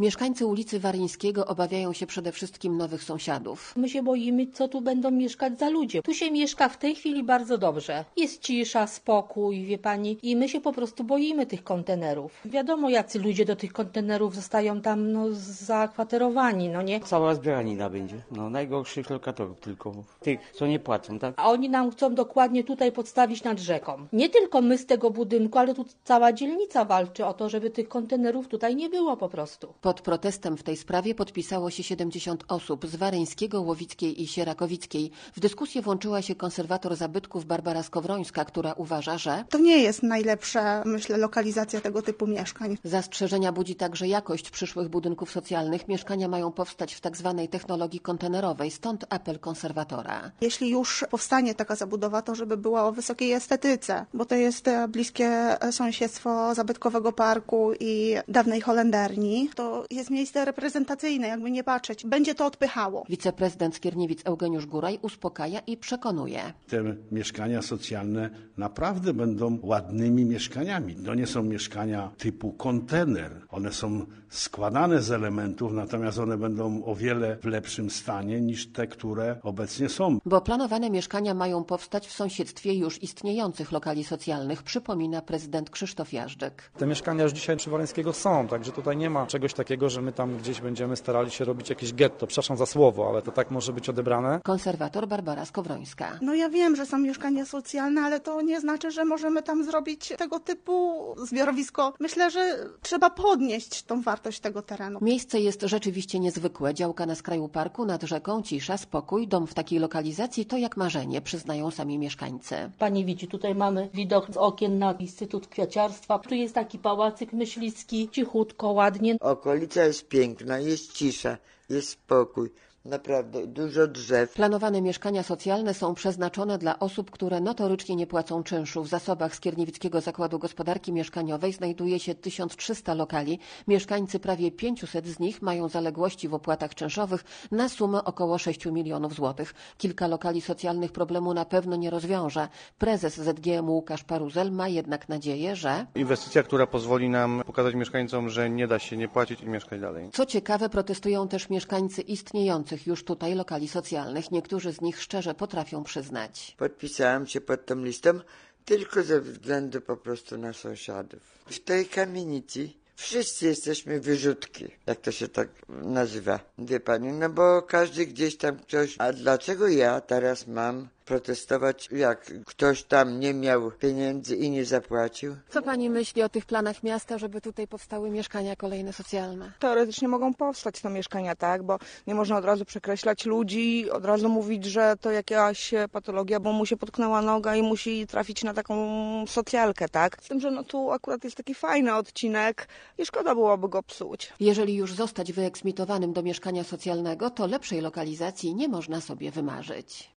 Mieszkańcy ulicy Waryńskiego obawiają się przede wszystkim nowych sąsiadów. My się boimy, co tu będą mieszkać za ludzie. Tu się mieszka w tej chwili bardzo dobrze. Jest cisza, spokój, wie pani, i my się po prostu boimy tych kontenerów. Wiadomo, jacy ludzie do tych kontenerów zostają tam zakwaterowani, nie? Cała zbieranina będzie. Najgorszych lokatorów tylko. Tych, co nie płacą, tak? A oni nam chcą dokładnie tutaj podstawić nad rzeką. Nie tylko my z tego budynku, ale tu cała dzielnica walczy o to, żeby tych kontenerów tutaj nie było po prostu. Pod protestem w tej sprawie podpisało się 70 osób z Waryńskiego, Łowickiej i Sierakowickiej. W dyskusję włączyła się konserwator zabytków Barbara Skowrońska, która uważa, że to nie jest najlepsza, myślę, lokalizacja tego typu mieszkań. Zastrzeżenia budzi także jakość przyszłych budynków socjalnych. Mieszkania mają powstać w tzw. technologii kontenerowej, stąd apel konserwatora. Jeśli już powstanie taka zabudowa, to żeby była o wysokiej estetyce, bo to jest bliskie sąsiedztwo zabytkowego parku i dawnej holenderni. To jest miejsce reprezentacyjne, jakby nie patrzeć. Będzie to odpychało. Wiceprezydent Skierniewic Eugeniusz Góraj uspokaja i przekonuje. Te mieszkania socjalne naprawdę będą ładnymi mieszkaniami. To nie są mieszkania typu kontener. One są składane z elementów, natomiast one będą o wiele w lepszym stanie niż te, które obecnie są. Bo planowane mieszkania mają powstać w sąsiedztwie już istniejących lokali socjalnych, przypomina prezydent Krzysztof Jażdżek. Te mieszkania już dzisiaj przy Waryńskiego są, także tutaj nie ma czegoś takiego, że my tam gdzieś będziemy starali się robić jakieś getto. Przepraszam za słowo, ale to tak może być odebrane. Konserwator Barbara Skowrońska. Ja wiem, że są mieszkania socjalne, ale to nie znaczy, że możemy tam zrobić tego typu zbiorowisko. Myślę, że trzeba podnieść tą wartość tego terenu. Miejsce jest rzeczywiście niezwykłe. Działka na skraju parku, nad rzeką, cisza, spokój. Dom w takiej lokalizacji to jak marzenie, przyznają sami mieszkańcy. Pani widzi, tutaj mamy widok z okien na Instytut Kwiaciarstwa. Tu jest taki pałacyk myśliwski, cichutko, ładnie. Okolica jest piękna, jest cisza, jest spokój. Naprawdę dużo drzew. Planowane mieszkania socjalne są przeznaczone dla osób, które notorycznie nie płacą czynszu. W zasobach Skierniewickiego Zakładu Gospodarki Mieszkaniowej znajduje się 1300 lokali. Mieszkańcy prawie 500 z nich mają zaległości w opłatach czynszowych na sumę około 6 milionów złotych. Kilka lokali socjalnych problemu na pewno nie rozwiąże. Prezes ZGM Łukasz Paruzel ma jednak nadzieję, że inwestycja, która pozwoli nam pokazać mieszkańcom, że nie da się nie płacić i mieszkać dalej. Co ciekawe, protestują też mieszkańcy istniejących już tutaj lokali socjalnych. Niektórzy z nich szczerze potrafią przyznać. Podpisałem się pod tą listą tylko ze względu po prostu na sąsiadów. W tej kamienicy wszyscy jesteśmy wyrzutki, jak to się tak nazywa, wie pani, bo każdy gdzieś tam ktoś, a dlaczego ja teraz mam protestować, jak ktoś tam nie miał pieniędzy i nie zapłacił? Co pani myśli o tych planach miasta, żeby tutaj powstały mieszkania kolejne socjalne? Teoretycznie mogą powstać te mieszkania, tak, bo nie można od razu przekreślać ludzi, od razu mówić, że to jakaś patologia, bo mu się potknęła noga i musi trafić na taką socjalkę, tak? Z tym, że tu akurat jest taki fajny odcinek i szkoda byłoby go psuć. Jeżeli już zostać wyeksmitowanym do mieszkania socjalnego, to lepszej lokalizacji nie można sobie wymarzyć.